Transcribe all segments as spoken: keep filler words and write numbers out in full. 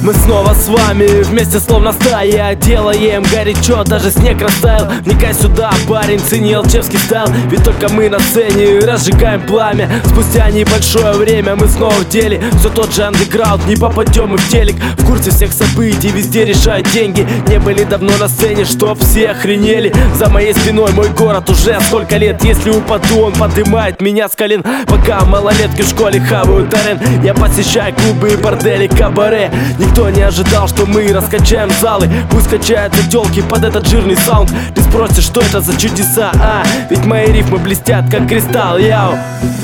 Мы снова с вами, вместе словно стая. Делаем горячо, даже снег растаял. Вникай сюда, парень, цени алчевский стайл. Ведь только мы на сцене разжигаем пламя. Спустя небольшое время мы снова в деле. Все тот же андеграунд, не попадем мы в телек. В курсе всех событий, везде решают деньги. Не были давно на сцене, чтоб все охренели. За моей спиной мой город уже столько лет. Если упаду, он поднимает меня с колен. Пока малолетки в школе хавают арен, я посещаю клубы и бордели, кабаре. Никто не ожидал, что мы раскачаем залы. Пусть качаются тёлки под этот жирный саунд. Ты спросишь, что это за чудеса, а? Ведь мои рифмы блестят, как кристалл, яу.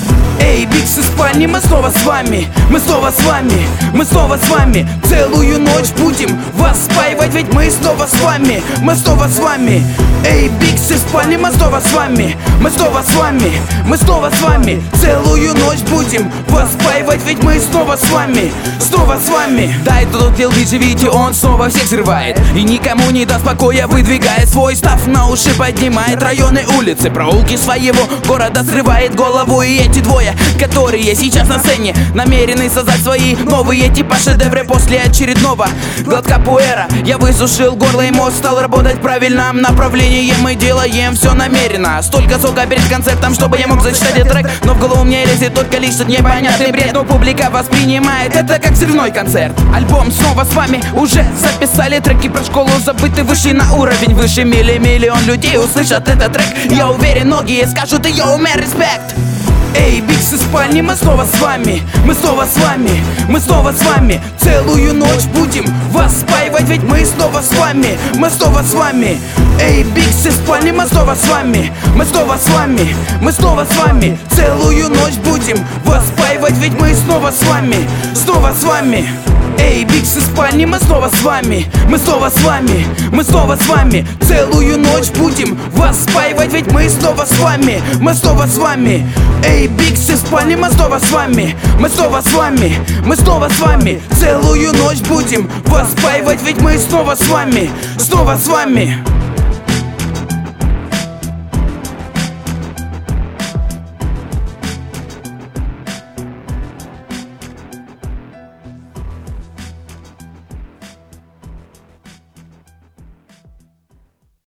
Эй, Бикс из спальни, мы снова с вами. Мы снова с вами, мы снова с вами. Целую ночь будем вас спаивать, ведь мы снова с вами. Мы снова с вами. Эй, Бикс из спальни, мы снова с вами. Мы снова с вами, мы снова с вами. Целую ночь будем вас спаивать, ведь мы снова с вами. Снова с вами. Да, это тот Лил Диджи, видите, он снова всех взрывает. И никому не даст покоя, выдвигает свой став на уши, поднимает районы, улицы, проулки своего города, срывает голову. И эти двое, которые сейчас на сцене, намерены создать свои новые типа шедевры. После очередного глотка пуэра я высушил горло, и мозг стал работать в правильном направлении. Мы делаем все намеренно. Столько сока перед концертом, чтобы я мог зачитать этот трек. Но в голову мне лезет только лишь что непонятный бред. Но публика воспринимает это как взрывной концерт. Альбом снова с вами, уже записали треки про школу, забыты, вышли на уровень выше. Мили миллион людей услышат этот трек. Я уверен, многие скажут: йоу, мэр, респект. Эй, Бикс из спальни, мы снова с вами. Мы снова с вами, мы снова с вами. Целую ночь будем вас спаивать, ведь мы снова с вами. Мы снова с вами. Эй, Бикс из спальни, мы снова с вами. Мы снова с вами, мы снова с вами. Целую ночь будем вас спаивать, ведь мы снова с вами. Снова с вами. Эй, Бикс из спальни, мы снова с вами. Мы снова с вами, мы снова с вами. Целую ночь будем вас спаивать, ведь мы снова с вами. Мы снова с вами. Эй, Бикс из спальни, мы снова с вами. Мы снова с вами, мы снова с вами. Целую ночь будем вас спаивать, ведь мы снова с вами. Снова с вами.